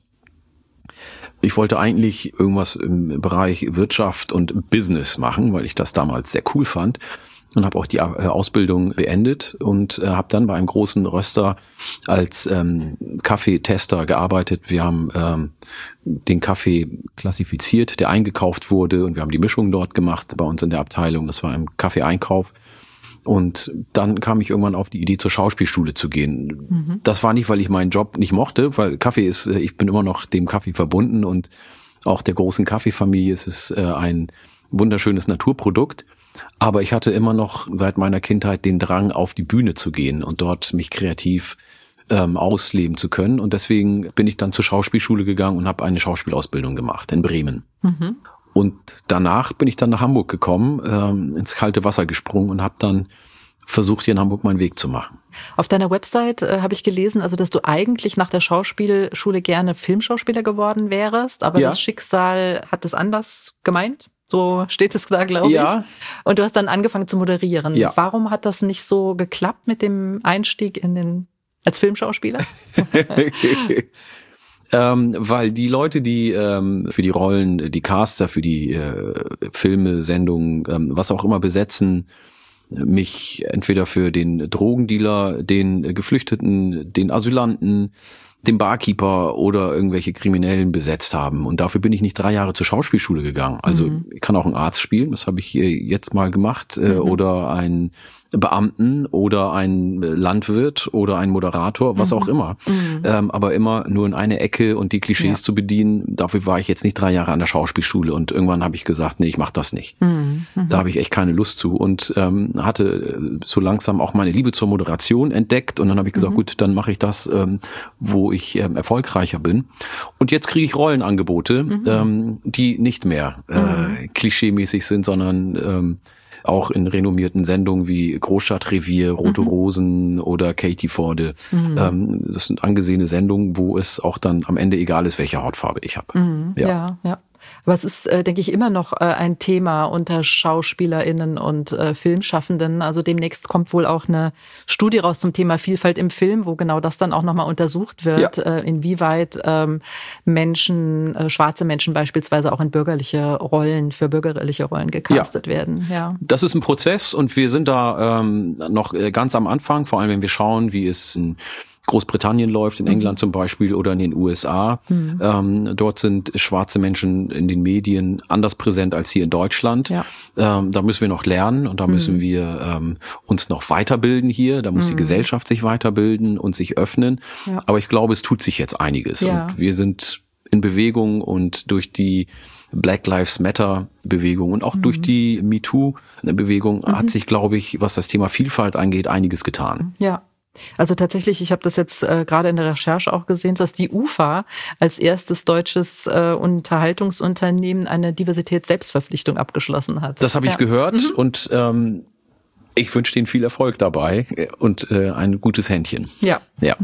Ich wollte eigentlich irgendwas im Bereich Wirtschaft und Business machen, weil ich das damals sehr cool fand, und habe auch die äh, Ausbildung beendet und äh, habe dann bei einem großen Röster als ähm, Kaffeetester gearbeitet. Wir haben ähm, den Kaffee klassifiziert, der eingekauft wurde, und wir haben die Mischung dort gemacht bei uns in der Abteilung. Das war im Kaffeeeinkauf. Und dann kam ich irgendwann auf die Idee, zur Schauspielschule zu gehen. Mhm. Das war nicht, weil ich meinen Job nicht mochte, weil Kaffee ist, ich bin immer noch dem Kaffee verbunden, und auch der großen Kaffeefamilie ist es ein wunderschönes Naturprodukt. Aber ich hatte immer noch seit meiner Kindheit den Drang, auf die Bühne zu gehen und dort mich kreativ ähm, ausleben zu können. Und deswegen bin ich dann zur Schauspielschule gegangen und habe eine Schauspielausbildung gemacht in Bremen. Mhm. Und danach bin ich dann nach Hamburg gekommen, ähm, ins kalte Wasser gesprungen und habe dann versucht, hier in Hamburg meinen Weg zu machen. Auf deiner Website äh, habe ich gelesen, also dass du eigentlich nach der Schauspielschule gerne Filmschauspieler geworden wärst, aber Ja. das Schicksal hat es anders gemeint. So steht es da, glaube Ja. ich. Und du hast dann angefangen zu moderieren. Ja. Warum hat das nicht so geklappt mit dem Einstieg in den Als Filmschauspieler? ähm, weil die Leute, die ähm, für die Rollen, die Caster, für die äh, Filme, Sendungen, ähm, was auch immer besetzen, mich entweder für den Drogendealer, den Geflüchteten, den Asylanten, den Barkeeper oder irgendwelche Kriminellen besetzt haben. Und dafür bin ich nicht drei Jahre zur Schauspielschule gegangen. Also mhm. ich kann auch einen Arzt spielen, das habe ich jetzt mal gemacht, mhm. oder einen Beamten oder ein Landwirt oder ein Moderator, was mhm. auch immer. Mhm. Ähm, aber immer nur in eine Ecke und die Klischees ja. zu bedienen, dafür war ich jetzt nicht drei Jahre an der Schauspielschule. Und irgendwann habe ich gesagt, nee, ich mache das nicht. Mhm. Mhm. Da habe ich echt keine Lust zu. Und ähm, hatte so langsam auch meine Liebe zur Moderation entdeckt. Und dann habe ich gesagt, mhm. gut, dann mache ich das, ähm, wo ich ähm, erfolgreicher bin. Und jetzt kriege ich Rollenangebote, mhm. ähm, die nicht mehr äh, mhm. klischeemäßig sind, sondern ähm, auch in renommierten Sendungen wie Großstadtrevier, Rote mhm. Rosen oder Katie Forde. Mhm. Ähm, das sind angesehene Sendungen, wo es auch dann am Ende egal ist, welche Hautfarbe ich habe. Mhm. Ja, ja. ja. Aber es ist, äh, denke ich, immer noch äh, ein Thema unter SchauspielerInnen und äh, Filmschaffenden. Also demnächst kommt wohl auch eine Studie raus zum Thema Vielfalt im Film, wo genau das dann auch nochmal untersucht wird, ja. äh, inwieweit ähm, Menschen, äh, schwarze Menschen beispielsweise auch in bürgerliche Rollen, für bürgerliche Rollen gecastet ja. werden. Ja. Das ist ein Prozess und wir sind da ähm, noch ganz am Anfang, vor allem wenn wir schauen, wie es in Großbritannien läuft, in England mhm. zum Beispiel oder in den U S A. Mhm. Ähm, dort sind schwarze Menschen in den Medien anders präsent als hier in Deutschland. Ja. Ähm, da müssen wir noch lernen und da mhm. müssen wir ähm, uns noch weiterbilden hier. Da muss mhm. die Gesellschaft sich weiterbilden und sich öffnen. Ja. Aber ich glaube, es tut sich jetzt einiges. Ja. Und wir sind in Bewegung und durch die Black Lives Matter Bewegung und auch mhm. durch die MeToo Bewegung mhm. hat sich, glaube ich, was das Thema Vielfalt angeht, einiges getan. Ja. Also tatsächlich, ich habe das jetzt äh, gerade in der Recherche auch gesehen, dass die U F A als erstes deutsches äh, Unterhaltungsunternehmen eine Diversitäts-Selbstverpflichtung abgeschlossen hat. Das habe ich ja. gehört mhm. und ähm, ich wünsche denen viel Erfolg dabei und äh, ein gutes Händchen. Ja. Ja.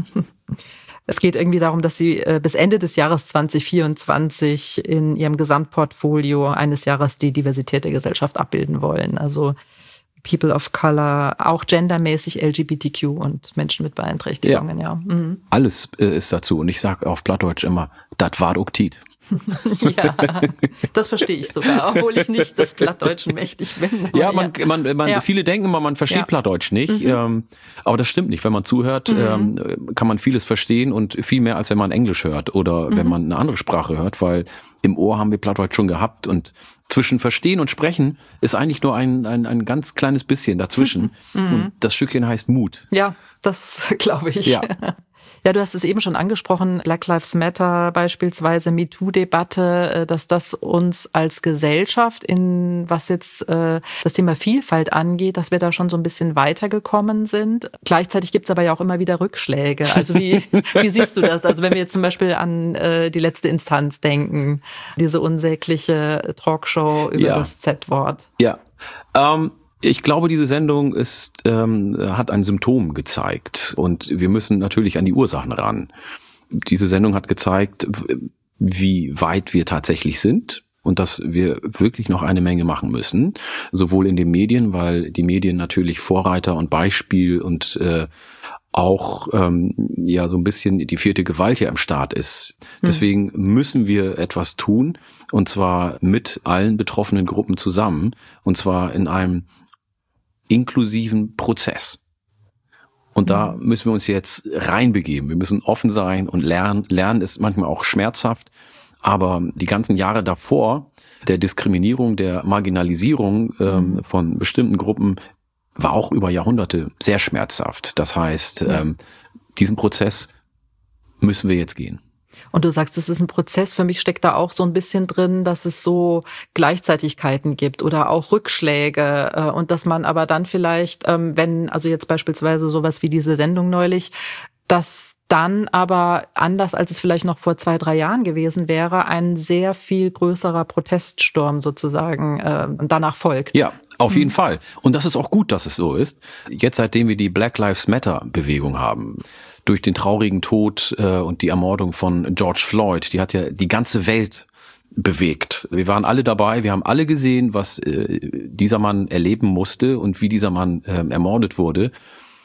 Es geht irgendwie darum, dass sie äh, bis Ende des Jahres zwanzig vierundzwanzig in ihrem Gesamtportfolio eines Jahres die Diversität der Gesellschaft abbilden wollen. Also People of Color, auch gendermäßig L G B T Q und Menschen mit Beeinträchtigungen, ja. ja. Mhm. Alles äh, ist dazu. Und ich sage auf Plattdeutsch immer, dat war oktit. Ja, das verstehe ich sogar, obwohl ich nicht des Plattdeutschen mächtig bin. Ja, man, ja. man, man ja. viele denken immer, man versteht ja. Plattdeutsch nicht, mhm. ähm, aber das stimmt nicht. Wenn man zuhört, mhm. ähm, kann man vieles verstehen und viel mehr, als wenn man Englisch hört oder mhm. wenn man eine andere Sprache hört, weil im Ohr haben wir Plattdeutsch schon gehabt und zwischen Verstehen und Sprechen ist eigentlich nur ein, ein, ein ganz kleines bisschen dazwischen. Mhm. Und das Stückchen heißt Mut. Ja, das glaube ich. Ja. Ja, du hast es eben schon angesprochen, Black Lives Matter beispielsweise, MeToo-Debatte, dass das uns als Gesellschaft in, was jetzt äh, das Thema Vielfalt angeht, dass wir da schon so ein bisschen weitergekommen sind. Gleichzeitig gibt's aber ja auch immer wieder Rückschläge. Also wie, wie siehst du das? Also wenn wir jetzt zum Beispiel an äh, die letzte Instanz denken, diese unsägliche Talkshow über ja. das Z-Wort. Ja, ähm ich glaube, diese Sendung ist, ähm, hat ein Symptom gezeigt und wir müssen natürlich an die Ursachen ran. Diese Sendung hat gezeigt, wie weit wir tatsächlich sind und dass wir wirklich noch eine Menge machen müssen, sowohl in den Medien, weil die Medien natürlich Vorreiter und Beispiel und äh, auch ähm, ja so ein bisschen die vierte Gewalt hier am Start ist. Deswegen müssen wir etwas tun und zwar mit allen betroffenen Gruppen zusammen und zwar in einem inklusiven Prozess. Und da müssen wir uns jetzt reinbegeben. Wir müssen offen sein und lernen. Lernen ist manchmal auch schmerzhaft, aber die ganzen Jahre davor der Diskriminierung, der Marginalisierung ähm, von bestimmten Gruppen war auch über Jahrhunderte sehr schmerzhaft. Das heißt, ähm, diesen Prozess müssen wir jetzt gehen. Und du sagst, es ist ein Prozess. Für mich steckt da auch so ein bisschen drin, dass es so Gleichzeitigkeiten gibt oder auch Rückschläge und dass man aber dann vielleicht, wenn, also jetzt beispielsweise sowas wie diese Sendung neulich, dass dann aber anders als es vielleicht noch vor zwei, drei Jahren gewesen wäre, ein sehr viel größerer Proteststurm sozusagen äh, danach folgt. Ja, auf jeden mhm. Fall. Und das ist auch gut, dass es so ist. Jetzt, seitdem wir die Black Lives Matter Bewegung haben, durch den traurigen Tod äh, und die Ermordung von George Floyd, die hat ja die ganze Welt bewegt. Wir waren alle dabei, wir haben alle gesehen, was äh, dieser Mann erleben musste und wie dieser Mann äh, ermordet wurde.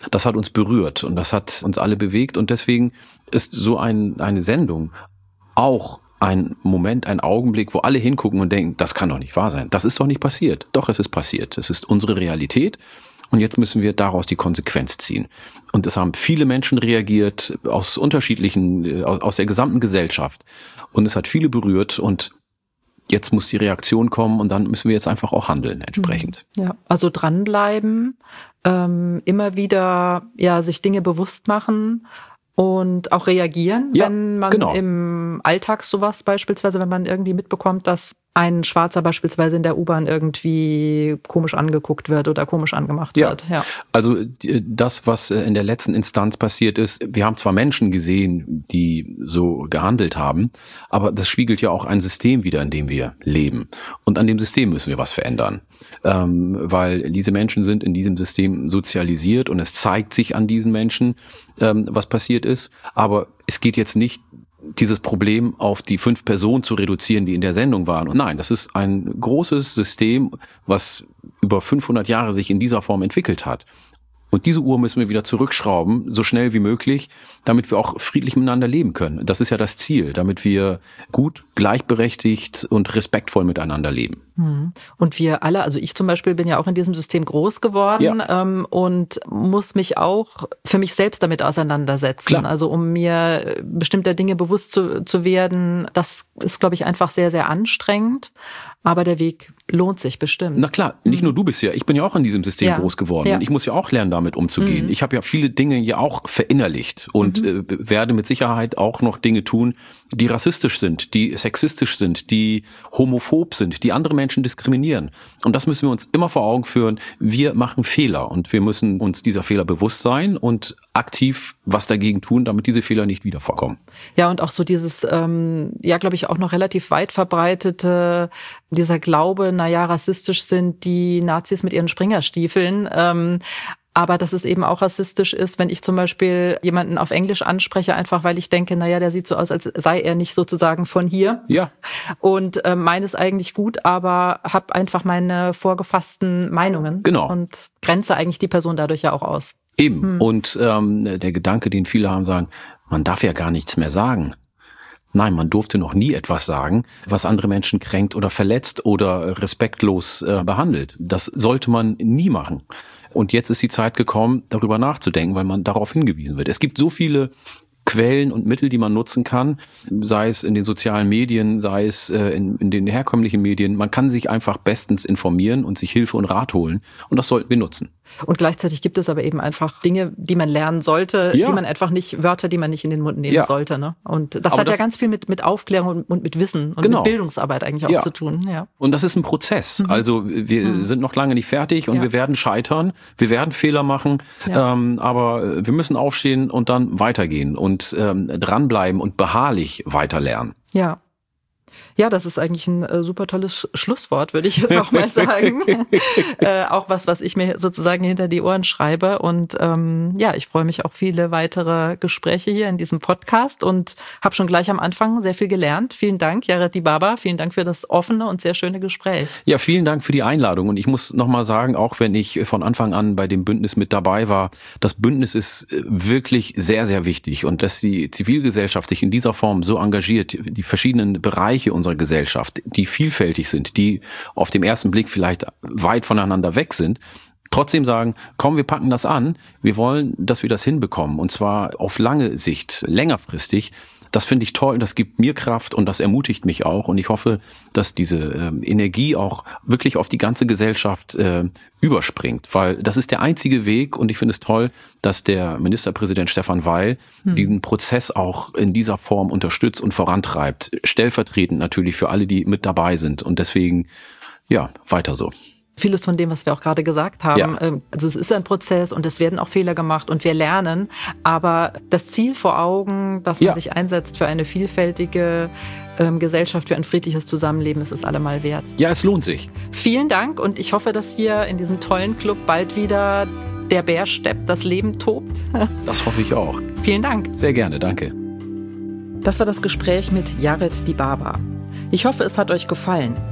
Das hat uns berührt und das hat uns alle bewegt und deswegen ist so ein, eine Sendung auch ein Moment, ein Augenblick, wo alle hingucken und denken, das kann doch nicht wahr sein. Das ist doch nicht passiert. Doch, es ist passiert. Es ist unsere Realität. Und jetzt müssen wir daraus die Konsequenz ziehen. Und es haben viele Menschen reagiert aus unterschiedlichen, aus der gesamten Gesellschaft. Und es hat viele berührt und jetzt muss die Reaktion kommen und dann müssen wir jetzt einfach auch handeln entsprechend. Ja, also dranbleiben, ähm, immer wieder ja sich Dinge bewusst machen und auch reagieren, ja, wenn man genau. im Alltag sowas beispielsweise, wenn man irgendwie mitbekommt, dass ein Schwarzer beispielsweise in der U-Bahn irgendwie komisch angeguckt wird oder komisch angemacht ja. wird. Ja. Also das, was in der letzten Instanz passiert ist, wir haben zwar Menschen gesehen, die so gehandelt haben, aber das spiegelt ja auch ein System wider, in dem wir leben. Und an dem System müssen wir was verändern. Ähm, weil diese Menschen sind in diesem System sozialisiert und es zeigt sich an diesen Menschen, ähm, was passiert ist. Aber es geht jetzt nicht, dieses Problem auf die fünf Personen zu reduzieren, die in der Sendung waren. Und nein, das ist ein großes System, was über fünfhundert Jahre sich in dieser Form entwickelt hat. Und diese Uhr müssen wir wieder zurückschrauben, so schnell wie möglich, damit wir auch friedlich miteinander leben können. Das ist ja das Ziel, damit wir gut, gleichberechtigt und respektvoll miteinander leben. Und wir alle, also ich zum Beispiel bin ja auch in diesem System groß geworden ja. ähm, und muss mich auch für mich selbst damit auseinandersetzen. Klar. Also um mir bestimmter Dinge bewusst zu, zu werden, das ist, glaube ich, einfach sehr, sehr anstrengend. Aber der Weg lohnt sich bestimmt. Na klar, nicht nur du bist ja, ich bin ja auch in diesem System ja. groß geworden ja. und ich muss ja auch lernen, damit umzugehen. Mhm. Ich habe ja viele Dinge ja auch verinnerlicht und mhm. äh, werde mit Sicherheit auch noch Dinge tun, die rassistisch sind, die sexistisch sind, die homophob sind, die andere Menschen diskriminieren. Und das müssen wir uns immer vor Augen führen. Wir machen Fehler und wir müssen uns dieser Fehler bewusst sein und aktiv was dagegen tun, damit diese Fehler nicht wieder vorkommen. Ja, und auch so dieses, ähm, ja, glaube ich, auch noch relativ weit verbreitete, dieser Glaube, naja, rassistisch sind die Nazis mit ihren Springerstiefeln. Ähm, aber dass es eben auch rassistisch ist, wenn ich zum Beispiel jemanden auf Englisch anspreche, einfach weil ich denke, naja, der sieht so aus, als sei er nicht sozusagen von hier. Ja. Und äh, meine ist eigentlich gut, aber habe einfach meine vorgefassten Meinungen. Genau. Und grenze eigentlich die Person dadurch ja auch aus. Eben. Hm. Und ähm, der Gedanke, den viele haben, sagen, man darf ja gar nichts mehr sagen. Nein, man durfte noch nie etwas sagen, was andere Menschen kränkt oder verletzt oder respektlos äh, behandelt. Das sollte man nie machen. Und jetzt ist die Zeit gekommen, darüber nachzudenken, weil man darauf hingewiesen wird. Es gibt so viele Quellen und Mittel, die man nutzen kann, sei es in den sozialen Medien, sei es äh, in, in den herkömmlichen Medien. Man kann sich einfach bestens informieren und sich Hilfe und Rat holen. Und das sollten wir nutzen. Und gleichzeitig gibt es aber eben einfach Dinge, die man lernen sollte, ja. die man einfach nicht, Wörter, die man nicht in den Mund nehmen ja. sollte. Ne? Und das aber hat das, ja ganz viel mit, mit Aufklärung und, und mit Wissen und genau. mit Bildungsarbeit eigentlich auch ja. zu tun. Ja. Und das ist ein Prozess. Mhm. Also wir mhm. sind noch lange nicht fertig und ja. wir werden scheitern, wir werden Fehler machen, ja. ähm, aber wir müssen aufstehen und dann weitergehen und ähm, dranbleiben und beharrlich weiterlernen. Ja. Ja, das ist eigentlich ein äh, super tolles Schlusswort, würde ich jetzt auch mal sagen. äh, auch was, was ich mir sozusagen hinter die Ohren schreibe. Und ähm, ja, ich freue mich auf viele weitere Gespräche hier in diesem Podcast und habe schon gleich am Anfang sehr viel gelernt. Vielen Dank, Yared Dibaba. Vielen Dank für das offene und sehr schöne Gespräch. Ja, vielen Dank für die Einladung. Und ich muss nochmal sagen, auch wenn ich von Anfang an bei dem Bündnis mit dabei war, das Bündnis ist wirklich sehr, sehr wichtig. Und dass die Zivilgesellschaft sich in dieser Form so engagiert, die verschiedenen Bereiche unserer Gesellschaft, die vielfältig sind, die auf dem ersten Blick vielleicht weit voneinander weg sind, trotzdem sagen, komm, wir packen das an, wir wollen, dass wir das hinbekommen und zwar auf lange Sicht, längerfristig. Das finde ich toll, das gibt mir Kraft und das ermutigt mich auch und ich hoffe, dass diese äh, Energie auch wirklich auf die ganze Gesellschaft äh, überspringt, weil das ist der einzige Weg und ich finde es toll, dass der Ministerpräsident Stefan Weil hm. diesen Prozess auch in dieser Form unterstützt und vorantreibt, stellvertretend natürlich für alle, die mit dabei sind und deswegen, ja, weiter so. Vieles von dem, was wir auch gerade gesagt haben. Ja. Also es ist ein Prozess und es werden auch Fehler gemacht und wir lernen. Aber das Ziel vor Augen, dass man ja. sich einsetzt für eine vielfältige ähm, Gesellschaft, für ein friedliches Zusammenleben, ist es allemal wert. Ja, es lohnt sich. Vielen Dank und ich hoffe, dass hier in diesem tollen Club bald wieder der Bär steppt, das Leben tobt. Das hoffe ich auch. Vielen Dank. Sehr gerne, danke. Das war das Gespräch mit Yared Dibaba. Ich hoffe, es hat euch gefallen.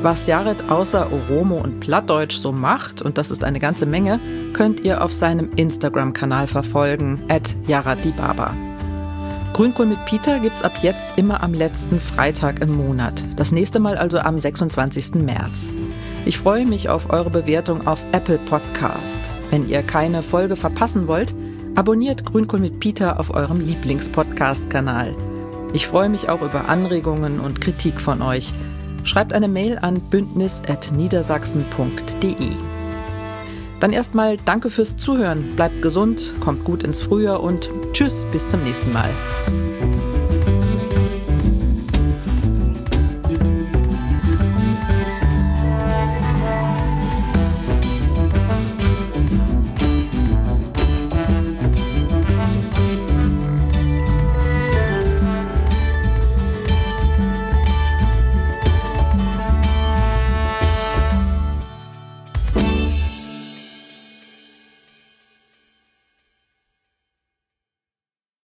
Was Jared außer Oromo und Plattdeutsch so macht, und das ist eine ganze Menge, könnt ihr auf seinem Instagram-Kanal verfolgen, at jaradibaba. Grünkohl mit Peter gibt's ab jetzt immer am letzten Freitag im Monat. Das nächste Mal also am sechsundzwanzigsten März. Ich freue mich auf eure Bewertung auf Apple Podcast. Wenn ihr keine Folge verpassen wollt, abonniert Grünkohl mit Peter auf eurem Lieblings-Podcast-Kanal. Ich freue mich auch über Anregungen und Kritik von euch. Schreibt eine Mail an bündnis at niedersachsen punkt de. Dann erstmal danke fürs Zuhören, bleibt gesund, kommt gut ins Frühjahr und tschüss, bis zum nächsten Mal.